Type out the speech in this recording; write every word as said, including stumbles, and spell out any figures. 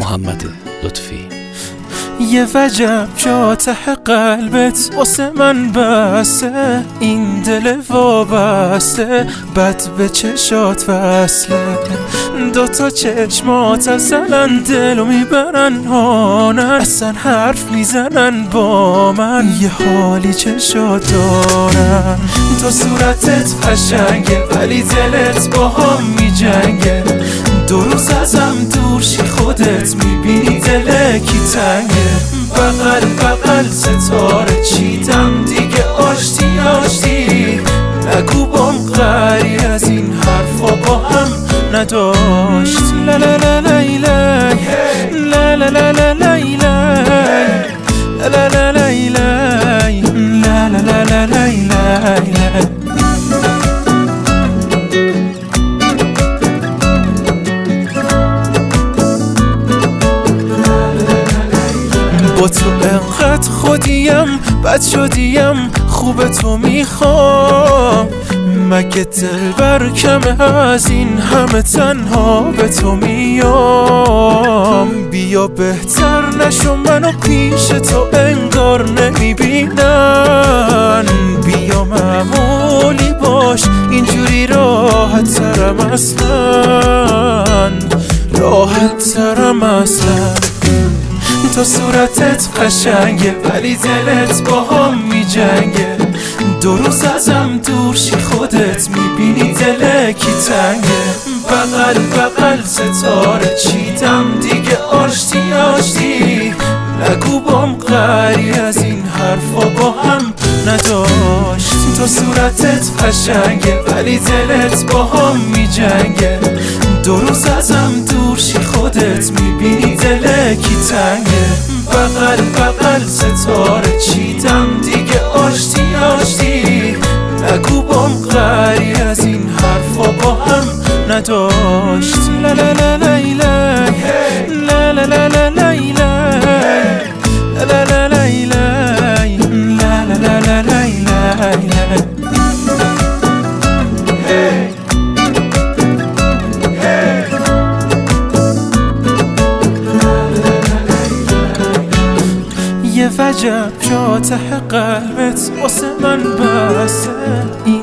محمد لطفی. یه وجب جا ته قلبت واسه من بسته، این دل وابسته بد به چشات وصله. دوتا چشمات ازلن دلو میبرن هانن، اصلا حرف میزنن با من، یه حالی چشات دارن. تو صورتت قشنگه ولی دلت با هم میجنگه، دو روز ازم دور شی خودت میبینی دل کی تنگه. بغل بغل ستاره چیدم دیگه آشتی آشتی، نگو بام غری از این حرفا با هم نداشتی. لا لا لا لا لا لا لا لا لا لا لا لا لا لا لا لا. با تو انقدر خودیم بد شدیم، خوب تو میخوام، مگه دل بر کمه از این همه تنها به تو میام. بیا بهتر نشو منو پیش تو انگار نمیبینن، بیا معمولی باش اینجوری راحت ترم اصلا، راحت ترم اصلا. تو صورتت قشنگه ولی دلت با هم میجنگه، دو روز ازم دور شی خودت میبینی دل کی تنگه. بغل بغل ستاره چیدم دیگه آشتی آشتی، نگو بام غری از این حرفا با هم نداشت. تو صورتت قشنگه ولی دلت با هم میجنگه، دو روز ازم دور شی خودت میبینی دل کی تنگه. بغل بغل ستاره چیدم دیگه آشتی آشتی، نگو بام غری از این حرفا با هم نداشت. لا لا لا لا لا لا لا لا لا یه وجب جا ته قلبت واسه من بسته.